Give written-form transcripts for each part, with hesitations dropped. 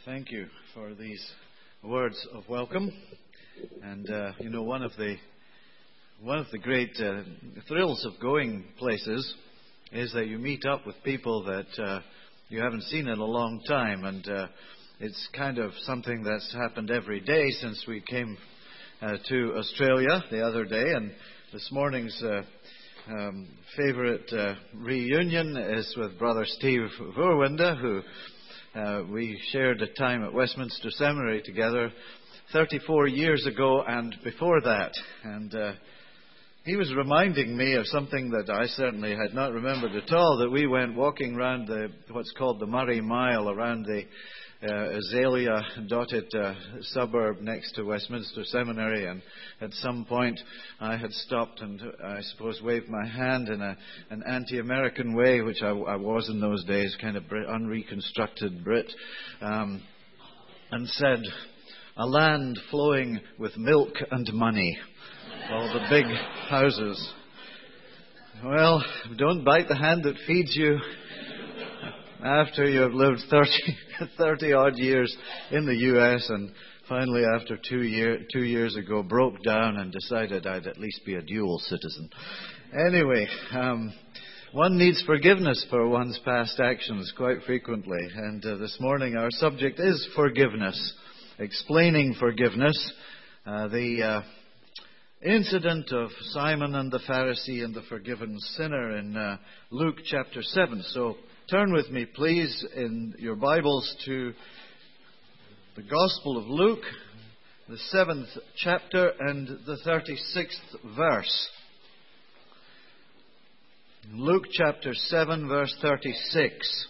Thank you for these words of welcome. And one of the great thrills of going places is that you meet up with people that you haven't seen in a long time, and it's kind of something that's happened every day since we came to Australia the other day. And this morning's favorite reunion is with Brother Steve Verwinde, who we shared a time at Westminster Seminary together 34 years ago and before that. And he was reminding me of something that I certainly had not remembered at all, that we went walking around what's called the Murray Mile, around the azalea-dotted suburb next to Westminster Seminary, and at some point I had stopped and I suppose waved my hand in an anti-American way, which I was in those days, kind of unreconstructed Brit, and said, "A land flowing with milk and money." All the big houses. Well, don't bite the hand that feeds you. After you have lived 30 odd years in the U.S. and finally after 2 years ago broke down and decided I'd at least be a dual citizen. Anyway, one needs forgiveness for one's past actions quite frequently. And this morning our subject is forgiveness, explaining forgiveness. The incident of Simon and the Pharisee and the forgiven sinner in Luke chapter 7. So turn with me, please, in your Bibles to the Gospel of Luke, the 7th chapter and the 36th verse. Luke chapter 7, verse 36.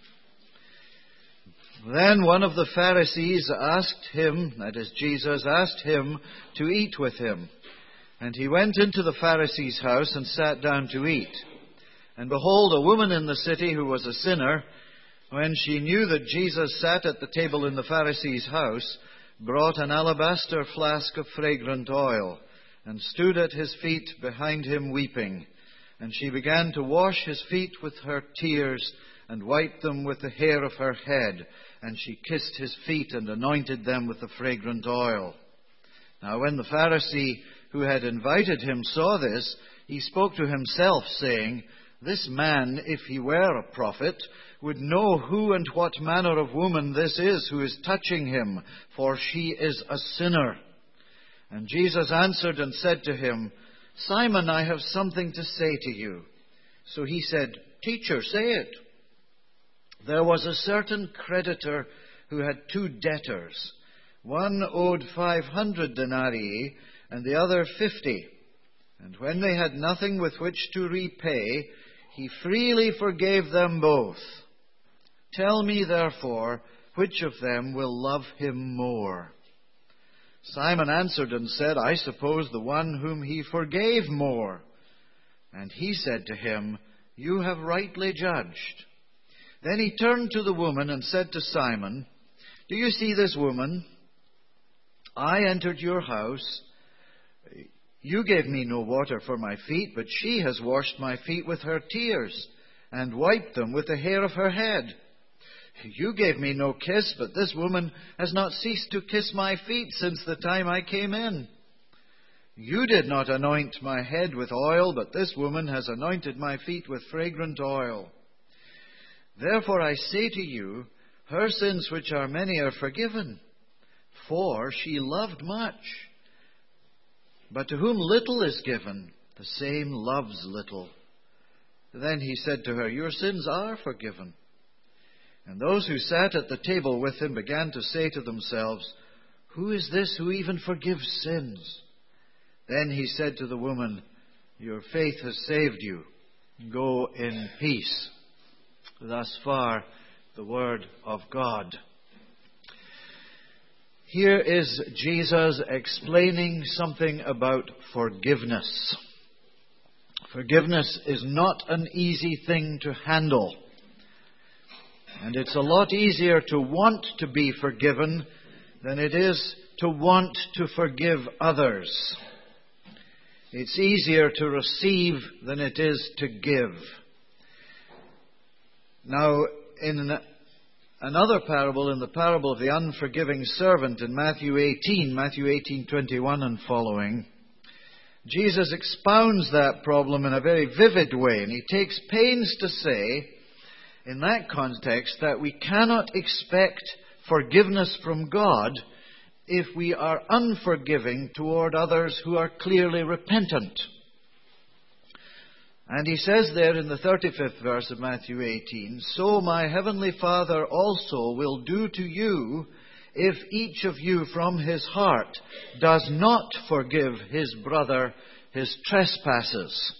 Then one of the Pharisees asked him, that is Jesus, asked him to eat with him. And he went into the Pharisee's house and sat down to eat. And behold, a woman in the city who was a sinner, when she knew that Jesus sat at the table in the Pharisee's house, brought an alabaster flask of fragrant oil, and stood at his feet behind him weeping. And she began to wash his feet with her tears, and wiped them with the hair of her head. And she kissed his feet and anointed them with the fragrant oil. Now when the Pharisee who had invited him saw this, he spoke to himself, saying, "This man, if he were a prophet, would know who and what manner of woman this is who is touching him, for she is a sinner." And Jesus answered and said to him, "Simon, I have something to say to you." So he said, "Teacher, say it." There was a certain creditor who had 2 debtors. One owed 500 denarii and the other 50. And when they had nothing with which to repay, he freely forgave them both. Tell me, therefore, which of them will love him more? Simon answered and said, I suppose the one whom he forgave more. And he said to him, You have rightly judged. Then he turned to the woman and said to Simon, Do you see this woman? I entered your house. You gave me no water for my feet, but she has washed my feet with her tears and wiped them with the hair of her head. You gave me no kiss, but this woman has not ceased to kiss my feet since the time I came in. You did not anoint my head with oil, but this woman has anointed my feet with fragrant oil. Therefore I say to you, her sins which are many are forgiven, for she loved much. But to whom little is given, the same loves little. Then he said to her, Your sins are forgiven. And those who sat at the table with him began to say to themselves, Who is this who even forgives sins? Then he said to the woman, Your faith has saved you. Go in peace. Thus far, the word of God. Here is Jesus explaining something about forgiveness. Forgiveness is not an easy thing to handle. And it's a lot easier to want to be forgiven than it is to want to forgive others. It's easier to receive than it is to give. Now, in another parable, in the parable of the unforgiving servant in Matthew 18:21 and following, Jesus expounds that problem in a very vivid way, and he takes pains to say, in that context, that we cannot expect forgiveness from God if we are unforgiving toward others who are clearly repentant. And he says there in the 35th verse of Matthew 18, "So my heavenly Father also will do to you if each of you from his heart does not forgive his brother his trespasses."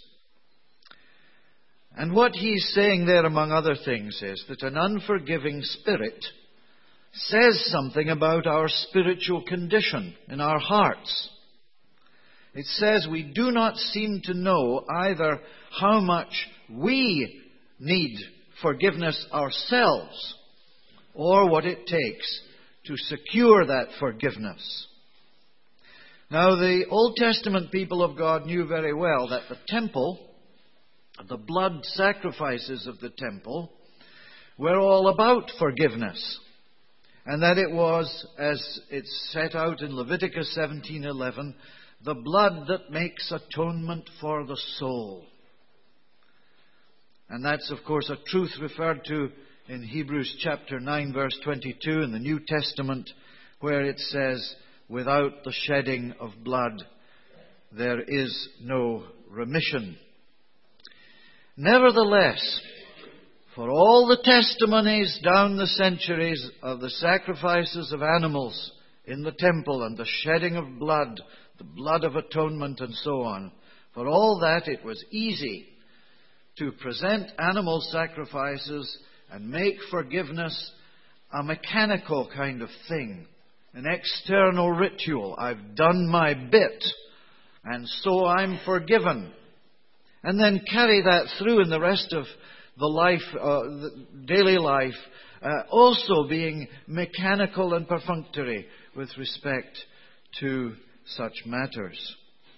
And what he's saying there, among other things, is that an unforgiving spirit says something about our spiritual condition in our hearts. It says we do not seem to know either how much we need forgiveness ourselves or what it takes to secure that forgiveness. Now, the Old Testament people of God knew very well that the temple, the blood sacrifices of the temple, were all about forgiveness. And that it was, as it's set out in Leviticus 17:11, the blood that makes atonement for the soul. And that's, of course, a truth referred to in Hebrews chapter 9, verse 22 in the New Testament, where it says, "Without the shedding of blood, there is no remission." Nevertheless, for all the testimonies down the centuries of the sacrifices of animals in the temple and the shedding of blood, the blood of atonement and so on, for all that it was easy to present animal sacrifices and make forgiveness a mechanical kind of thing, an external ritual. I've done my bit, and so I'm forgiven. And then carry that through in the rest of the life, the daily life, also being mechanical and perfunctory with respect to such matters.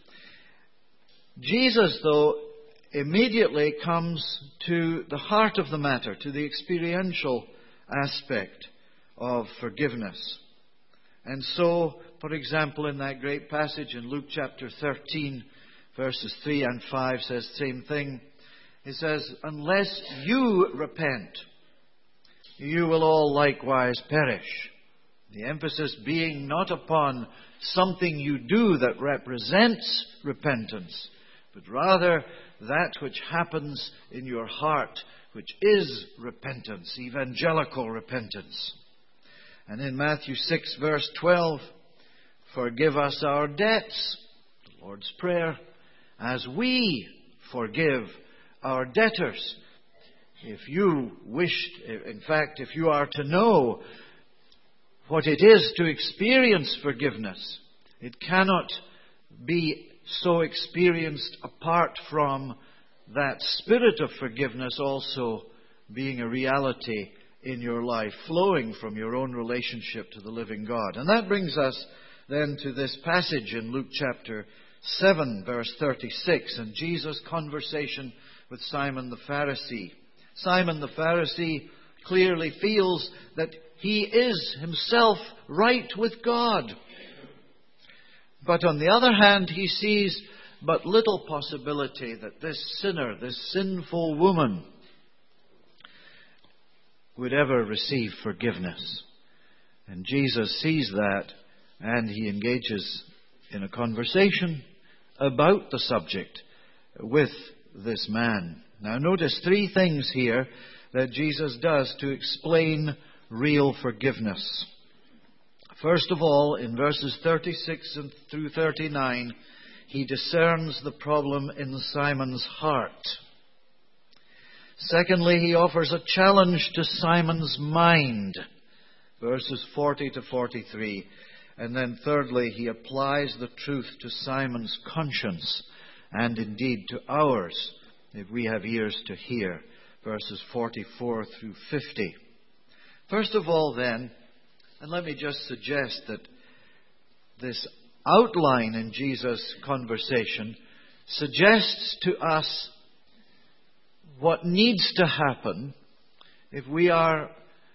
Jesus, though, immediately comes to the heart of the matter, to the experiential aspect of forgiveness. And so, for example, in that great passage in Luke chapter 13, verses 3 and 5 says the same thing. It says, "Unless you repent, you will all likewise perish." The emphasis being not upon something you do that represents repentance, but rather that which happens in your heart, which is repentance, evangelical repentance. And in Matthew 6, verse 12, "Forgive us our debts," the Lord's Prayer, "as we forgive our debtors." If you wished, in fact, if you are to know what it is to experience forgiveness, it cannot be so experienced apart from that spirit of forgiveness also being a reality in your life, flowing from your own relationship to the living God. And that brings us then to this passage in Luke chapter 7, verse 36, and Jesus' conversation with Simon the Pharisee. Simon the Pharisee clearly feels that he is himself right with God. But on the other hand, he sees but little possibility that this sinner, this sinful woman, would ever receive forgiveness. And Jesus sees that, and he engages in a conversation about the subject with this man. Now notice three things here that Jesus does to explain real forgiveness. First of all, in verses 36 and through 39, he discerns the problem in Simon's heart. Secondly, he offers a challenge to Simon's mind, verses 40 to 43. And then thirdly, he applies the truth to Simon's conscience, and indeed to ours, if we have ears to hear, verses 44 through 50. First of all then, and let me just suggest that this outline in Jesus' conversation suggests to us what needs to happen if we are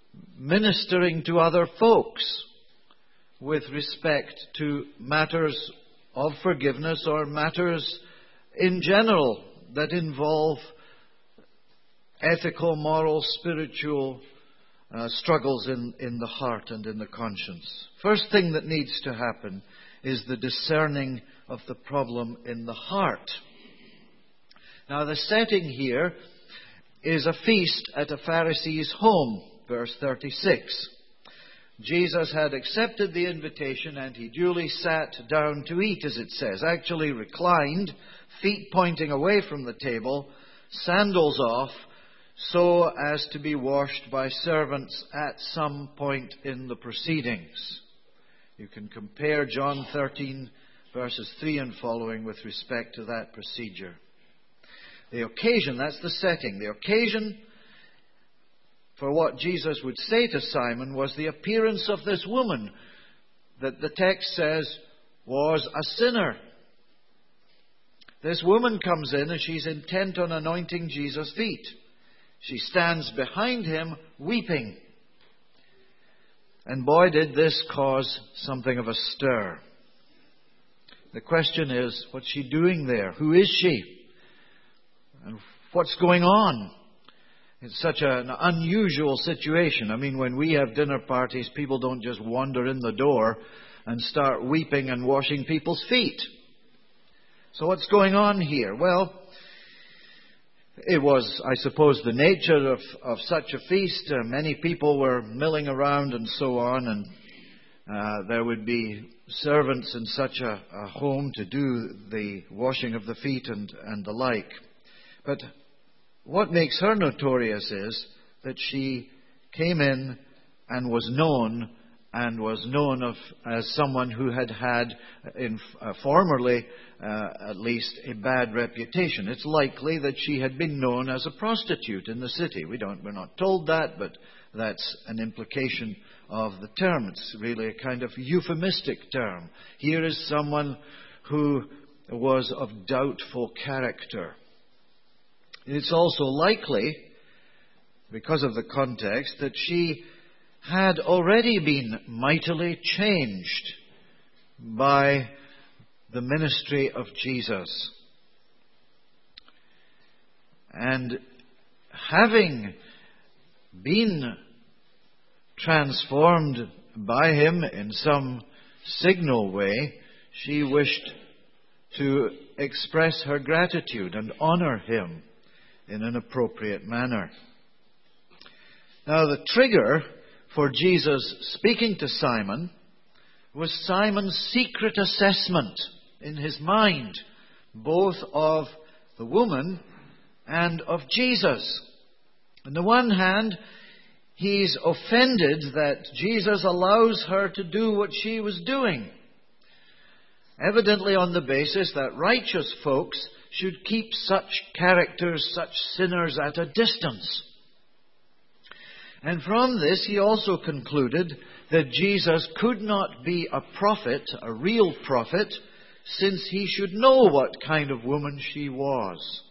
ministering to other folks with respect to matters of forgiveness or matters in general that involve ethical, moral, spiritual struggles in the heart and in the conscience. First thing that needs to happen is the discerning of the problem in the heart. Now, the setting here is a feast at a Pharisee's home, verse 36. Jesus had accepted the invitation and he duly sat down to eat, as it says. Actually reclined, feet pointing away from the table, sandals off, so as to be washed by servants at some point in the proceedings. You can compare John 13, verses 3 and following with respect to that procedure. The occasion, that's the setting. The occasion for what Jesus would say to Simon was the appearance of this woman that the text says was a sinner. This woman comes in and she's intent on anointing Jesus' feet. She stands behind him weeping. And boy, did this cause something of a stir. The question is, what's she doing there? Who is she? And what's going on? It's such an unusual situation. I mean, when we have dinner parties, people don't just wander in the door and start weeping and washing people's feet. So what's going on here? Well, it was, I suppose, the nature of such a feast. Many people were milling around and so on, and there would be servants in such a home to do the washing of the feet and the like. But what makes her notorious is that she came in and was known as someone who had formerly at least a bad reputation. It's likely that she had been known as a prostitute in the city. We're not told that, but that's an implication of the term. It's really a kind of euphemistic term. Here is someone who was of doubtful character. It's also likely, because of the context, that she had already been mightily changed by the ministry of Jesus. And having been transformed by him in some signal way, she wished to express her gratitude and honor him in an appropriate manner. Now, the trigger for Jesus speaking to Simon was Simon's secret assessment in his mind, both of the woman and of Jesus. On the one hand, he's offended that Jesus allows her to do what she was doing, evidently on the basis that righteous folks should keep such characters, such sinners, at a distance. And from this, he also concluded that Jesus could not be a prophet, a real prophet, since he should know what kind of woman she was.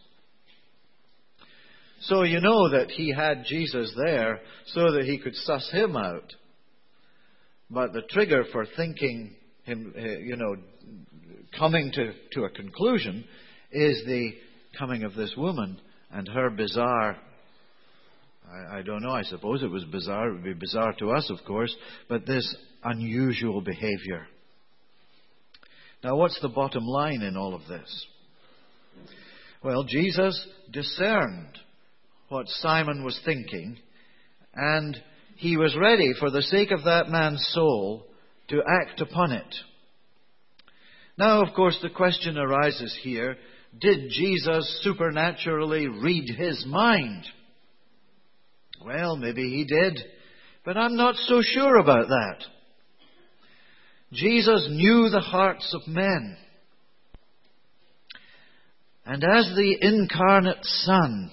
So you know that he had Jesus there so that he could suss him out. But the trigger for thinking him, coming to a conclusion is the coming of this woman and her bizarre, I don't know, I suppose it was bizarre. It would be bizarre to us, of course, but this unusual behavior. Now, what's the bottom line in all of this? Well, Jesus discerned what Simon was thinking, and he was ready, for the sake of that man's soul, to act upon it. Now, of course, the question arises here, did Jesus supernaturally read his mind? Well, maybe he did, but I'm not so sure about that. Jesus knew the hearts of men. And as the incarnate Son,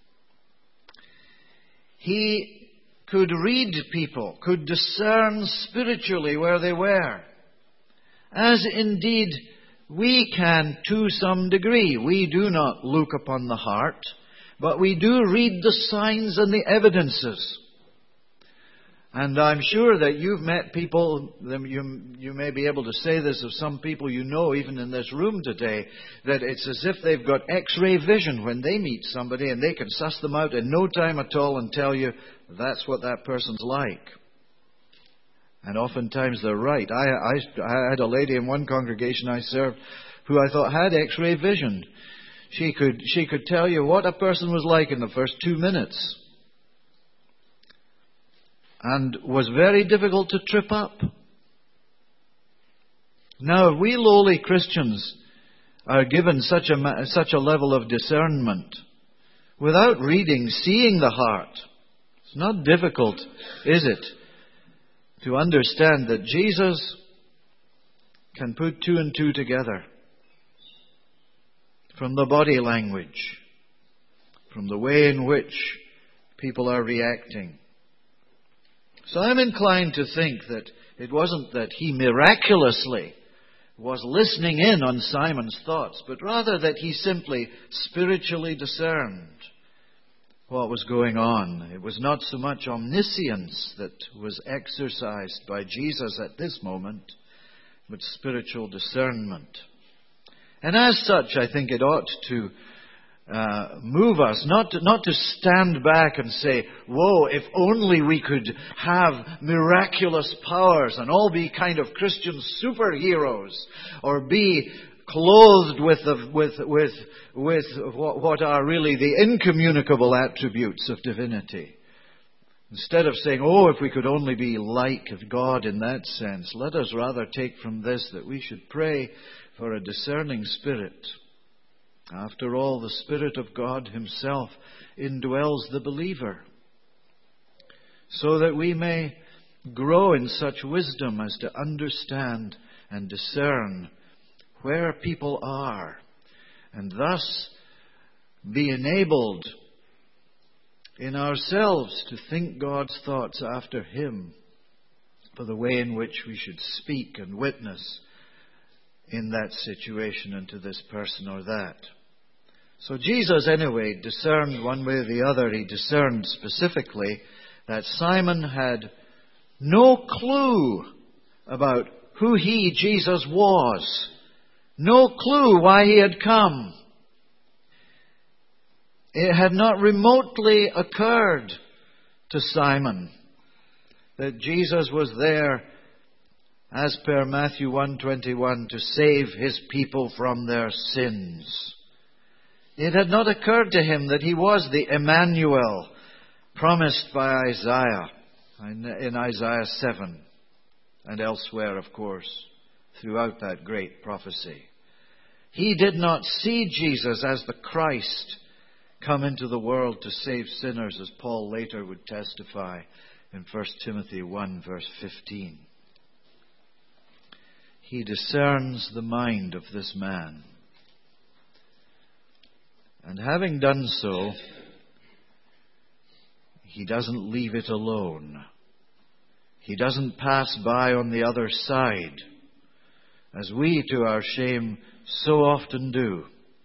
he could read people, could discern spiritually where they were. As indeed we can to some degree. We do not look upon the heart, but we do read the signs and the evidences. And I'm sure that you've met people, you may be able to say this of some people you know, even in this room today, that it's as if they've got X-ray vision when they meet somebody and they can suss them out in no time at all and tell you that's what that person's like. And oftentimes they're right. I had a lady in one congregation I served who I thought had X-ray vision. She could tell you what a person was like in the first 2 minutes. And was very difficult to trip up. Now, if we lowly Christians are given such a level of discernment, without reading, seeing the heart, it's not difficult, is it, to understand that Jesus can put 2 and 2 together. From the body language, from the way in which people are reacting. So I'm inclined to think that it wasn't that he miraculously was listening in on Simon's thoughts, but rather that he simply spiritually discerned what was going on. It was not so much omniscience that was exercised by Jesus at this moment, but spiritual discernment. And as such, I think it ought to move us, not to stand back and say, whoa, if only we could have miraculous powers and all be kind of Christian superheroes, or be clothed with what are really the incommunicable attributes of divinity. Instead of saying, oh, if we could only be like God in that sense, let us rather take from this that we should pray for a discerning spirit. After all, the Spirit of God Himself indwells the believer, so that we may grow in such wisdom as to understand and discern where people are, and thus be enabled in ourselves to think God's thoughts after Him, for the way in which we should speak and witness in that situation and to this person or that. So Jesus, anyway, discerned one way or the other. He discerned specifically that Simon had no clue about who he, Jesus, was. No clue why he had come. It had not remotely occurred to Simon that Jesus was there, as per Matthew 1:21, to save His people from their sins. It had not occurred to him that He was the Emmanuel promised by Isaiah in Isaiah 7 and elsewhere, of course, throughout that great prophecy. He did not see Jesus as the Christ come into the world to save sinners, as Paul later would testify in 1 Timothy 1 verse 15. He discerns the mind of this man. And having done so, he doesn't leave it alone. He doesn't pass by on the other side, as we, to our shame, so often do.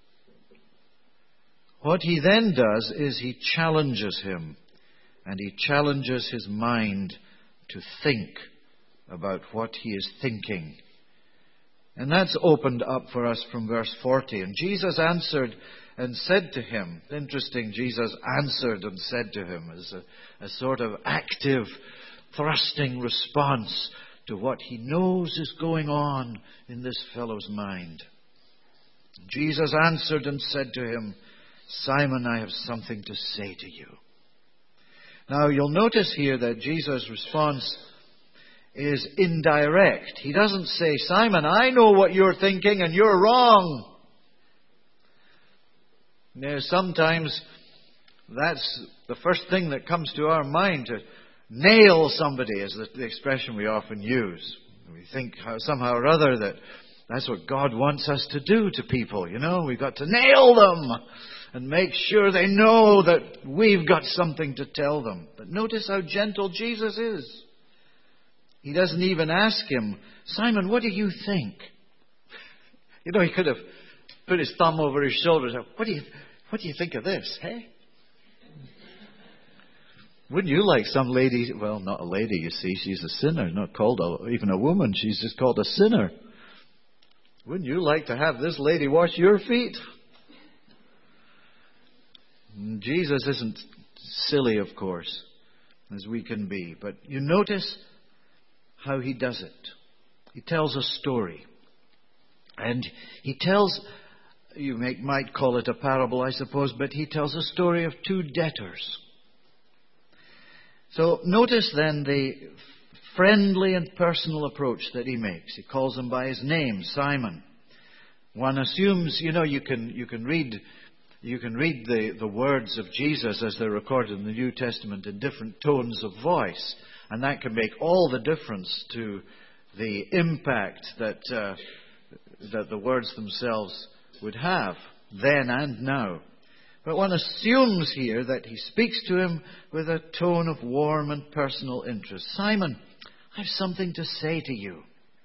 What he then does is he challenges him, and he challenges his mind to think about what he is thinking. And that's opened up for us from verse 40. And Jesus answered and said to him. Interesting, Jesus answered and said to him as a sort of active, thrusting response to what he knows is going on in this fellow's mind. Jesus answered and said to him, Simon, I have something to say to you. Now, you'll notice here that Jesus' response is indirect. He doesn't say, Simon, I know what you're thinking and you're wrong. Now, sometimes that's the first thing that comes to our mind, to nail somebody, is the expression we often use. We think somehow or other that that's what God wants us to do to people. You know, we've got to nail them and make sure they know that we've got something to tell them. But notice how gentle Jesus is. He doesn't even ask him, Simon, what do you think? You know, he could have put his thumb over his shoulder and said, what do you think of this, hey? Wouldn't you like some lady, well, not a lady, you see, she's a sinner, not called even a woman, she's just called a sinner. Wouldn't you like to have this lady wash your feet? Jesus isn't silly, of course, as we can be, but you notice how he does it. He tells a story. And he tells, you might call it a parable, I suppose, but he tells a story of two debtors. So notice then the friendly and personal approach that he makes. He calls him by his name, Simon. One assumes, you can read the words of Jesus as they're recorded in the New Testament in different tones of voice, and that can make all the difference to the impact that the words themselves would have then and now. But one assumes here that he speaks to him with a tone of warm and personal interest. Simon, I have something to say to you.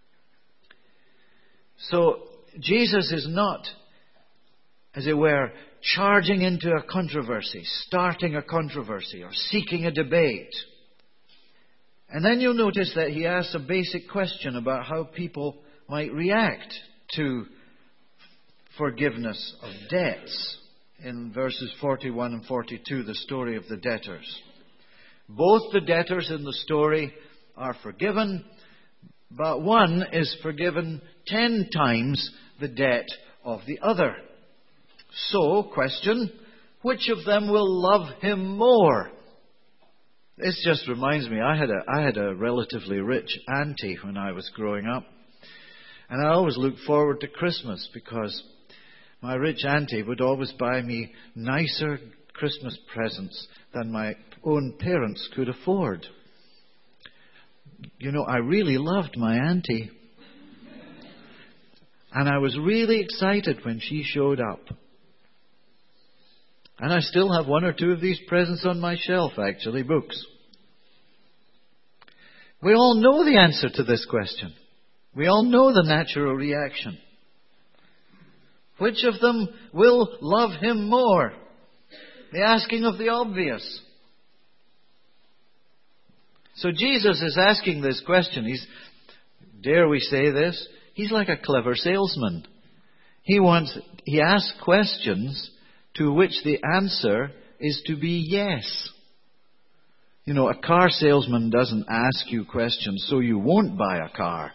So Jesus is not, as it were, charging into a controversy, starting a controversy, or seeking a debate. And then you'll notice that he asks a basic question about how people might react to forgiveness of debts. In verses 41 and 42, the story of the debtors. Both the debtors in the story are forgiven, but one is forgiven 10 times the debt of the other. So, question, which of them will love him more? This just reminds me, I had a relatively rich auntie when I was growing up. And I always looked forward to Christmas because my rich auntie would always buy me nicer Christmas presents than my own parents could afford. You know, I really loved my auntie. And I was really excited when she showed up. And I still have one or two of these presents on my shelf, actually, books. We all know the answer to this question. We all know the natural reaction. Which of them will love him more? The asking of the obvious. So Jesus is asking this question. Dare we say this? He's like a clever salesman. He asks questions to which the answer is to be yes. You know, a car salesman doesn't ask you questions so you won't buy a car.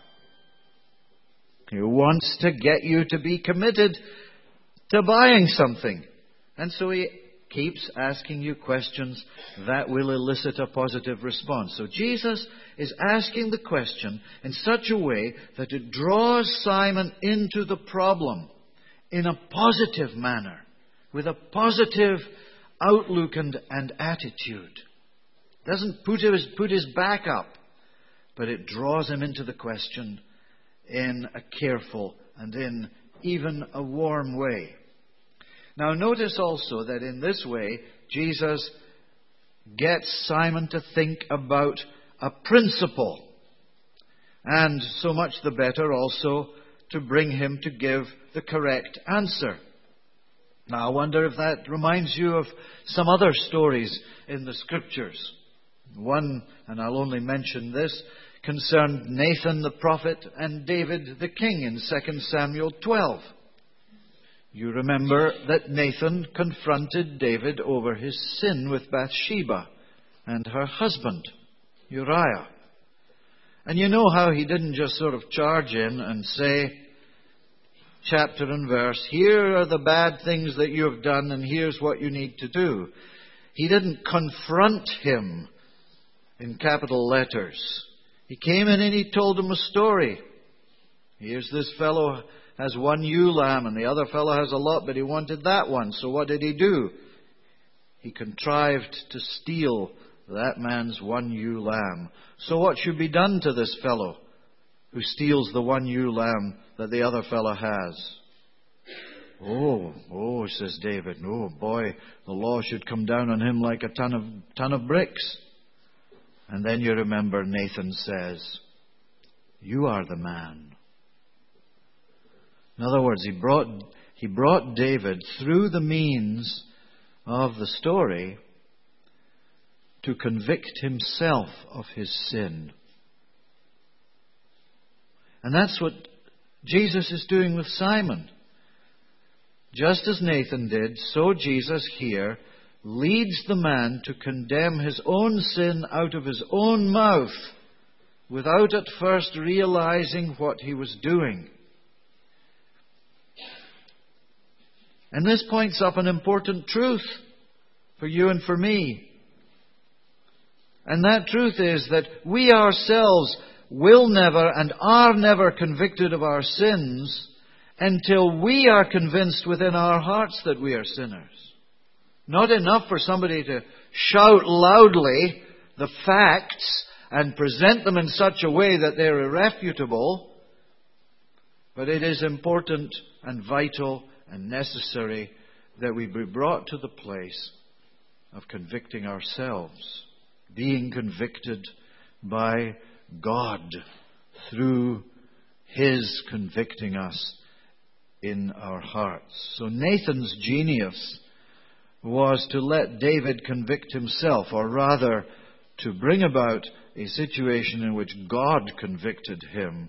He wants to get you to be committed to buying something. And so he keeps asking you questions that will elicit a positive response. So Jesus is asking the question in such a way that it draws Simon into the problem in a positive manner, with a positive outlook and attitude. Doesn't put his back up, but it draws him into the question in a careful and in even a warm way. Now notice also that in this way, Jesus gets Simon to think about a principle. And so much the better also to bring him to give the correct answer. Now I wonder if that reminds you of some other stories in the Scriptures. One, and I'll only mention this, concerned Nathan the prophet and David the king in 2 Samuel 12. You remember that Nathan confronted David over his sin with Bathsheba and her husband, Uriah. And you know how he didn't just sort of charge in and say, chapter and verse, here are the bad things that you have done and here's what you need to do. He didn't confront him in capital letters. He came in and he told him a story. Here's this fellow has one ewe lamb and the other fellow has a lot, but he wanted that one. So what did he do? He contrived to steal that man's one ewe lamb. So what should be done to this fellow who steals the one ewe lamb that the other fellow has? Oh, says David. Oh boy, the law should come down on him like a ton of bricks. And then you remember Nathan says, you are the man. In other words, he brought David through the means of the story to convict himself of his sin. And that's what Jesus is doing with Simon. Just as Nathan did, so Jesus here leads the man to condemn his own sin out of his own mouth without at first realizing what he was doing. And this points up an important truth for you and for me. And that truth is that we ourselves will never and are never convicted of our sins until we are convinced within our hearts that we are sinners. Not enough for somebody to shout loudly the facts and present them in such a way that they're irrefutable, but it is important and vital and necessary that we be brought to the place of convicting ourselves, being convicted by God through His convicting us in our hearts. So Nathan's genius was to let David convict himself, or rather to bring about a situation in which God convicted him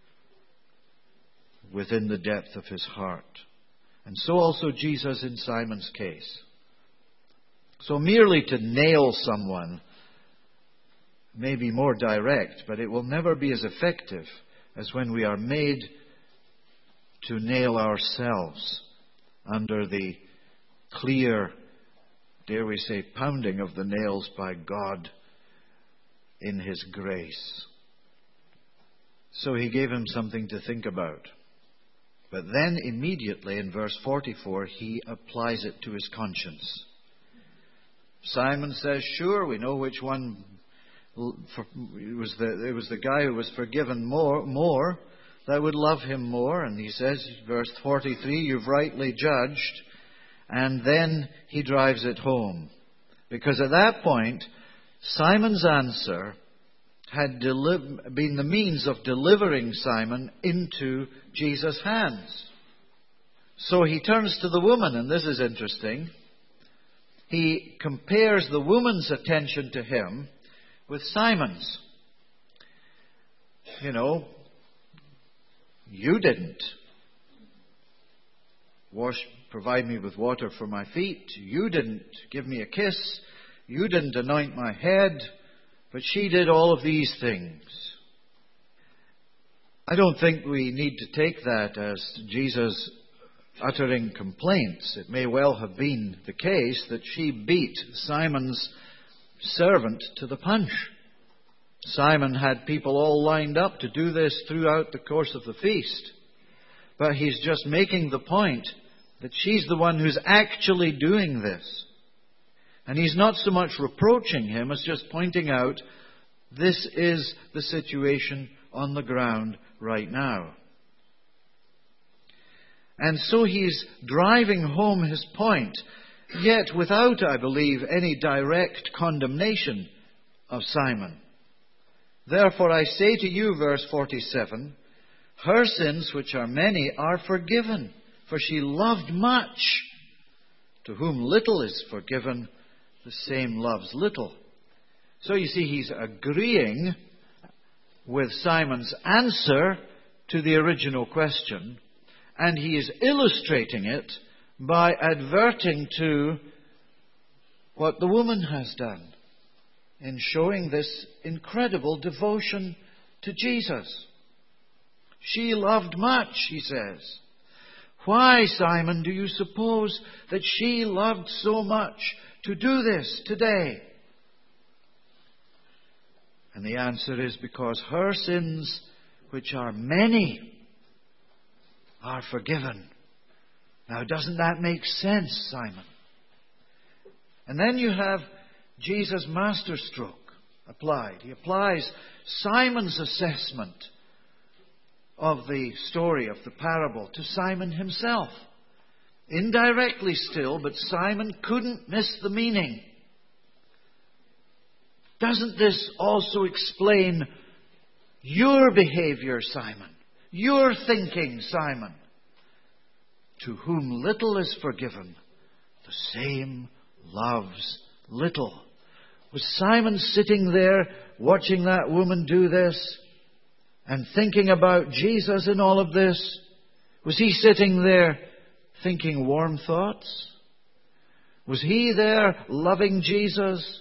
within the depth of his heart. And so also Jesus in Simon's case. So merely to nail someone may be more direct, but it will never be as effective as when we are made to nail ourselves under the clear, dare we say, pounding of the nails by God in His grace. So He gave him something to think about. But then immediately in verse 44, He applies it to his conscience. Simon says, sure, we know which one. It was the guy who was forgiven more that would love him more. And he says, verse 43, you've rightly judged. And then he drives it home. Because at that point, Simon's answer had been the means of delivering Simon into Jesus' hands. So he turns to the woman, and this is interesting. He compares the woman's attention to him with Simon's. You didn't provide me with water for my feet. You didn't give me a kiss. You didn't anoint my head. But she did all of these things. I don't think we need to take that as Jesus uttering complaints. It may well have been the case that she beat Simon's servant to the punch. Simon had people all lined up to do this throughout the course of the feast. But he's just making the point that she's the one who's actually doing this. And he's not so much reproaching him as just pointing out this is the situation on the ground right now. And so he's driving home his point, yet without, I believe, any direct condemnation of Simon. Therefore I say to you, verse 47, her sins, which are many, are forgiven, for she loved much. To whom little is forgiven, the same loves little. So you see, he's agreeing with Simon's answer to the original question, and he is illustrating it by adverting to what the woman has done in showing this incredible devotion to Jesus. She loved much, he says. Why, Simon, do you suppose that she loved so much to do this today? And the answer is because her sins, which are many, are forgiven. Now, doesn't that make sense, Simon? And then you have Jesus' masterstroke applied. He applies Simon's assessment of the story of the parable to Simon himself. Indirectly still, but Simon couldn't miss the meaning. Doesn't this also explain your behavior, Simon? Your thinking, Simon? To whom little is forgiven, the same loves little. Was Simon sitting there watching that woman do this and thinking about Jesus in all of this? Was he sitting there thinking warm thoughts? Was he there loving Jesus?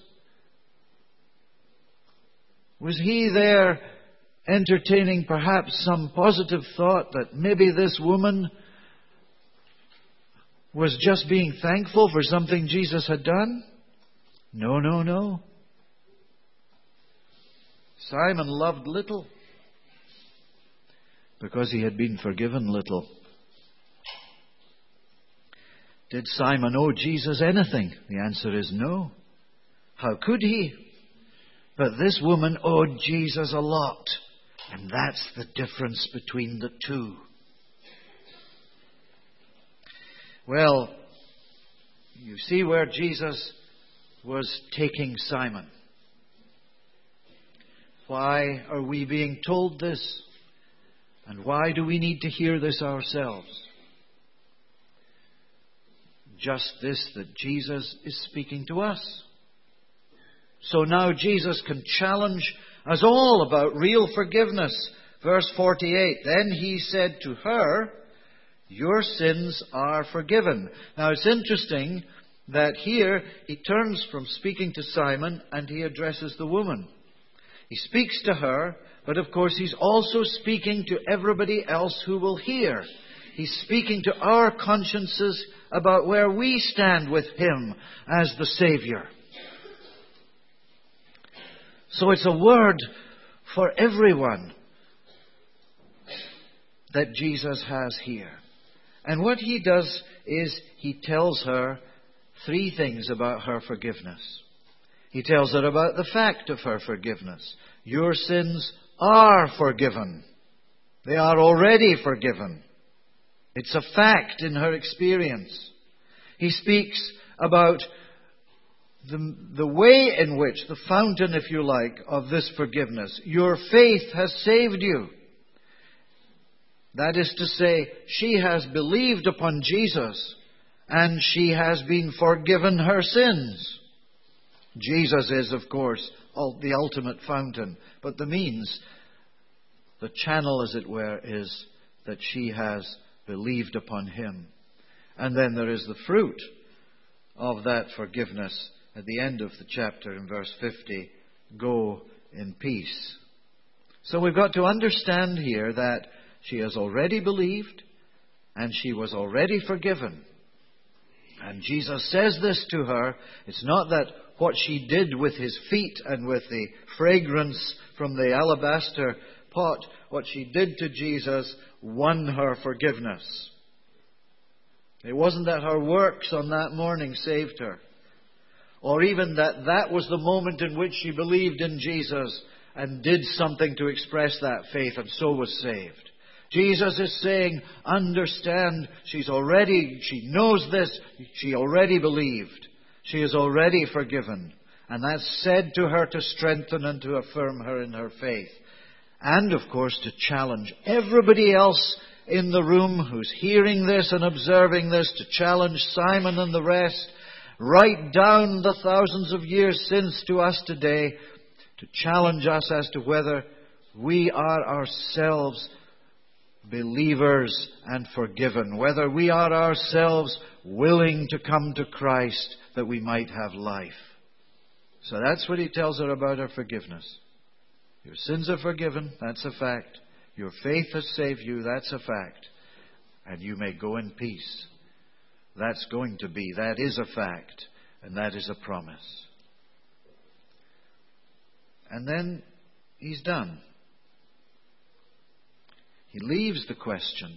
Was he there entertaining perhaps some positive thought that maybe this woman was just being thankful for something Jesus had done? No, no, no. Simon loved little because he had been forgiven little. Did Simon owe Jesus anything? The answer is no. How could he? But this woman owed Jesus a lot. And that's the difference between the two. Well, you see where Jesus was taking Simon. Why are we being told this? And why do we need to hear this ourselves? Just this, that Jesus is speaking to us. So now Jesus can challenge us all about real forgiveness. Verse 48, then he said to her, your sins are forgiven. Now it's interesting that here he turns from speaking to Simon and he addresses the woman. He speaks to her, but of course he's also speaking to everybody else who will hear. He's speaking to our consciences about where we stand with him as the Savior. So it's a word for everyone that Jesus has here. And what he does is he tells her three things about her forgiveness. He tells her about the fact of her forgiveness. Your sins are forgiven. They are already forgiven. It's a fact in her experience. He speaks about the way in which, the fountain, if you like, of this forgiveness. Your faith has saved you. That is to say, she has believed upon Jesus and she has been forgiven her sins. Jesus is, of course, the ultimate fountain. But the means, the channel, as it were, is that she has believed upon him. And then there is the fruit of that forgiveness at the end of the chapter in verse 50. Go in peace. So we've got to understand here that she has already believed and she was already forgiven. And Jesus says this to her. It's not that what she did with his feet and with the fragrance from the alabaster pot, what she did to Jesus won her forgiveness. It wasn't that her works on that morning saved her, or even that was the moment in which she believed in Jesus and did something to express that faith and so was saved. Jesus is saying, understand, she knows this, she already believed. She is already forgiven. And that's said to her to strengthen and to affirm her in her faith. And, of course, to challenge everybody else in the room who's hearing this and observing this, to challenge Simon and the rest, right down the thousands of years since to us today, to challenge us as to whether we are ourselves believers and forgiven, whether we are ourselves willing to come to Christ that we might have life. So that's what he tells her about her forgiveness. Your sins are forgiven, that's a fact. Your faith has saved you, that's a fact. And you may go in peace. That's going to be, that is a fact, and that is a promise. And then he's done. He leaves the question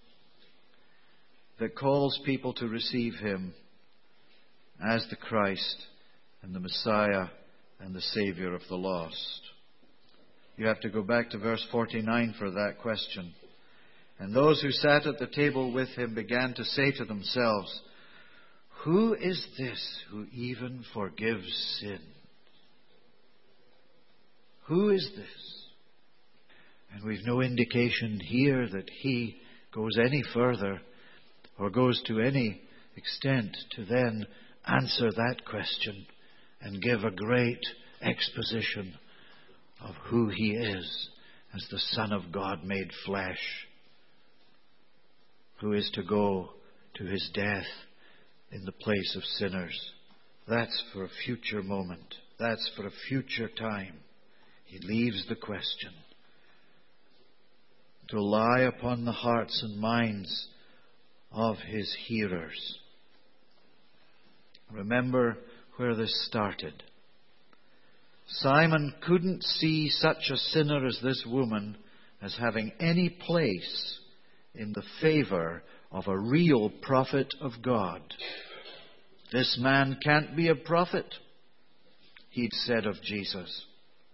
that calls people to receive him as the Christ and the Messiah and the Savior of the lost. You have to go back to verse 49 for that question. And those who sat at the table with him began to say to themselves, who is this who even forgives sin? Who is this? And we've no indication here that he goes any further or goes to any extent to then answer that question and give a great exposition of who He is as the Son of God made flesh, who is to go to His death in the place of sinners. That's for a future moment. That's for a future time. He leaves the question to lie upon the hearts and minds of His hearers. Remember where this started. Simon couldn't see such a sinner as this woman as having any place in the favor of a real prophet of God. This man can't be a prophet, he'd said of Jesus.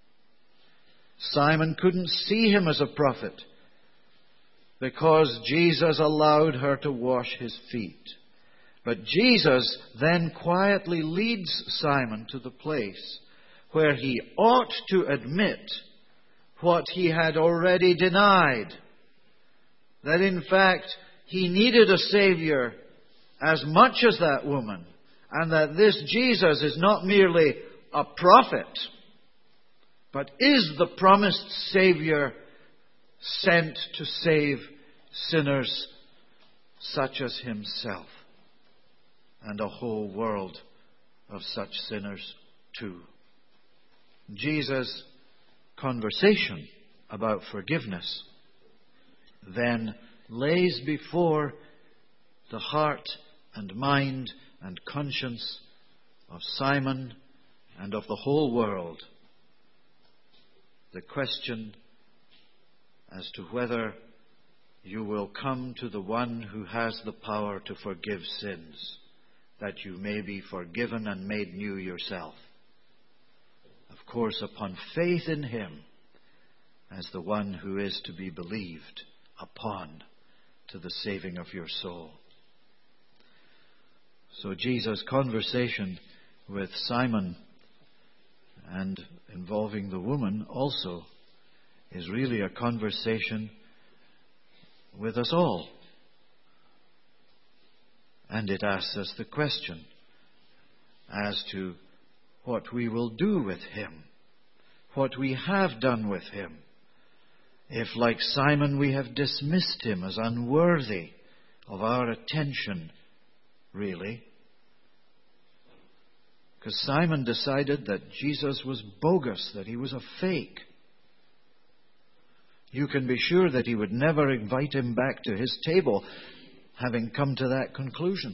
Simon couldn't see him as a prophet because Jesus allowed her to wash his feet. But Jesus then quietly leads Simon to the place where he ought to admit what he had already denied. That in fact, he needed a Savior as much as that woman. And that this Jesus is not merely a prophet, but is the promised Savior sent to save sinners such as himself. And a whole world of such sinners too. Jesus' conversation about forgiveness then lays before the heart and mind and conscience of Simon and of the whole world the question as to whether you will come to the one who has the power to forgive sins, that you may be forgiven and made new yourself. Of course, upon faith in Him as the one who is to be believed upon to the saving of your soul. So Jesus' conversation with Simon and involving the woman also is really a conversation with us all. And it asks us the question as to what we will do with Him, what we have done with Him. If, like Simon, we have dismissed Him as unworthy of our attention, really. Because Simon decided that Jesus was bogus, that He was a fake. You can be sure that he would never invite him back to his table, having come to that conclusion.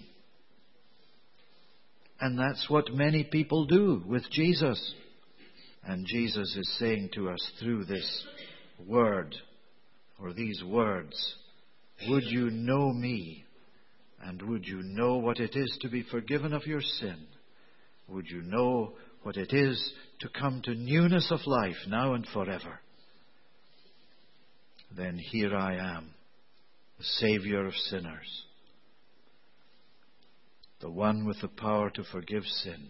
And that's what many people do with Jesus. And Jesus is saying to us through this word, or these words, would you know me? And would you know what it is to be forgiven of your sin? Would you know what it is to come to newness of life now and forever? Then here I am, the Savior of sinners, the one with the power to forgive sin.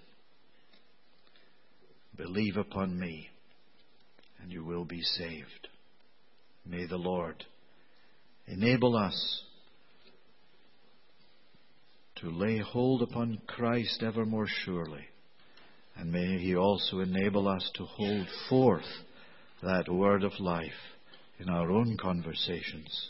Believe upon me, and you will be saved. May the Lord enable us to lay hold upon Christ ever more surely. And may He also enable us to hold forth that word of life in our own conversations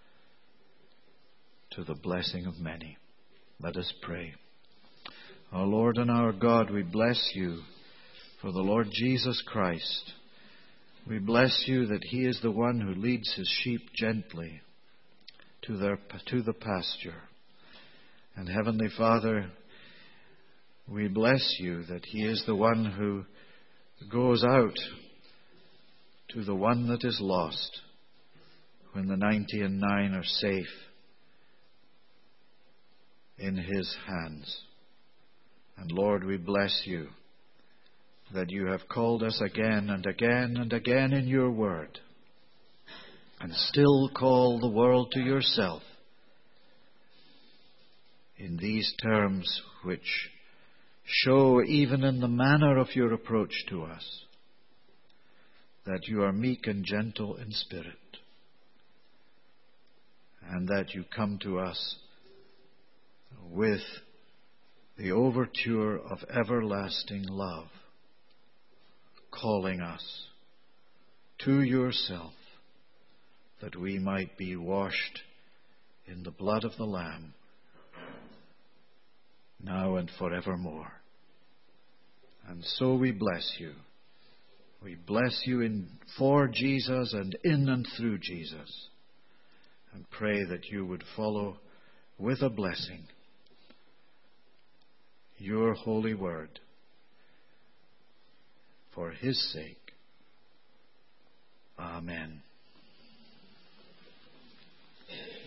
to the blessing of many. Let us pray. Our Lord and our God, we bless You for the Lord Jesus Christ. We bless You that He is the one who leads His sheep gently to the pasture. And Heavenly Father, we bless You that He is the one who goes out to the one that is lost when the 99 are safe in His hands. And Lord, we bless You that You have called us again and again and again in Your word, and still call the world to Yourself in these terms which show even in the manner of Your approach to us that You are meek and gentle in spirit, and that You come to us with the overture of everlasting love, calling us to yourself, that we might be washed in the blood of the Lamb, now and forevermore. And so we bless you. We bless you for Jesus and in and through Jesus, and pray that you would follow with a blessing your holy word for his sake. Amen.